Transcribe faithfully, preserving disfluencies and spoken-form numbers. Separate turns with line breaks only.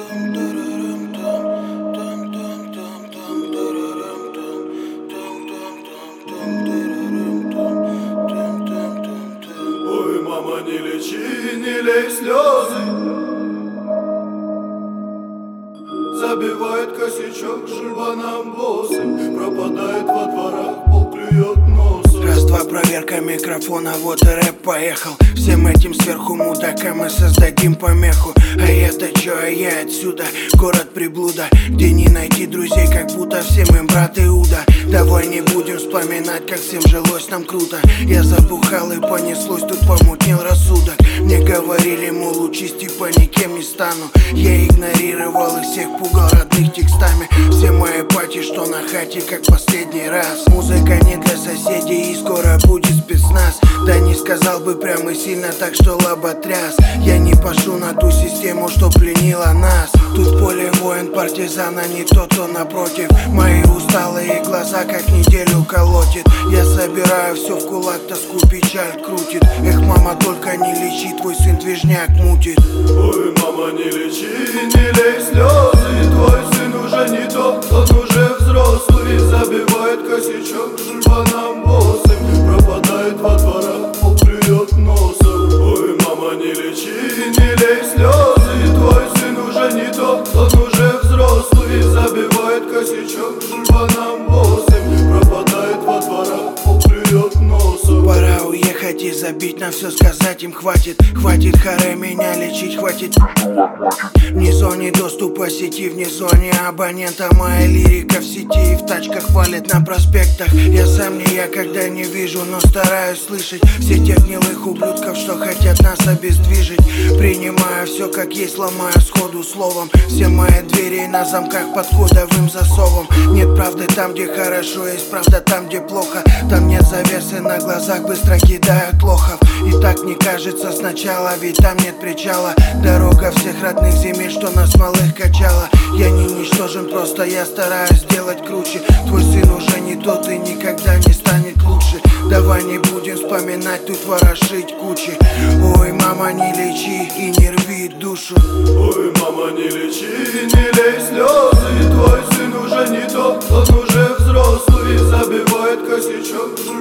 Ой, мама, не лечи, не лей слезы. Забивает косячок журбаном босым, пропадает во дворах, пол клюет носом.
Раз-два, проверка микрофона, вот и рэп поехал. Всем этим сверху мудакам мы создадим помеху. А я-то чё, а я отсюда, город приблуда, где не найти друзей, как будто всем им брат Иуда. Давай не будем вспоминать, как всем жилось нам круто. Я забухал и понеслось, тут помутнел рассудок. Мне говорили, мол, учись, типа никем не стану. Я игнорировал и всех пугал родных текстами. Все мои пати, что на хате, как последний раз. Музыка не для соседей и скоро будет спецназ. Да не сказал бы прямо сильно, так что лоботряс. Я не пошу на ту систему, что пленила нас. Тут поле воин, партизан, а не тот, кто напротив. Мои усталые глаза как неделю колотит. Я собираю все в кулак, тоску, печаль крутит. Эх, мама, только не лечи, твой сын движняк мутит.
Ой, мама, не лечи, не лей слезы. Твой сын уже не тот, он уже взрослый. Забивает косячок журбаном босым, пропадает во дворах, пол клюет носом. Ой, мама, не лечи, не лей слезы. Твой сын уже не тот, он уже взрослый. Забивает косячок журбаном босым, пропадает во дворах, пол клюет носом.
Пора уехать и забить, на все сказать им хватит. Хватит харе меня лечить, хватит. Вне зоне доступа сети, вне зоне абонента. Моя лирика в сети и в тачках валит на проспектах. Я сам не я, когда не вижу, но стараюсь слышать все тех гнилых ублюдков, что хотят нас обездвижить. Принимаю все как есть, ломаю сходу словом. Все мои двери на замках под кодовым засовом. Нет правды там, где хорошо, есть правда там, где плохо. Там нет завесы на глазах, быстро кидают лохов. И так не кажется сначала, ведь там нет причала. Дорога всех родных земель, что нас малых качала. Я не ничтожен, просто я стараюсь сделать круче. Твой сын уже не тот и никогда не станет лучше. Давай не будем вспоминать, тут ворошить кучи. Ой, мама, не лечи и не рви душу.
Ой, мама, не лечи, не лей слезы. Твой сын уже не тот, он уже взрослый. Забивает косячок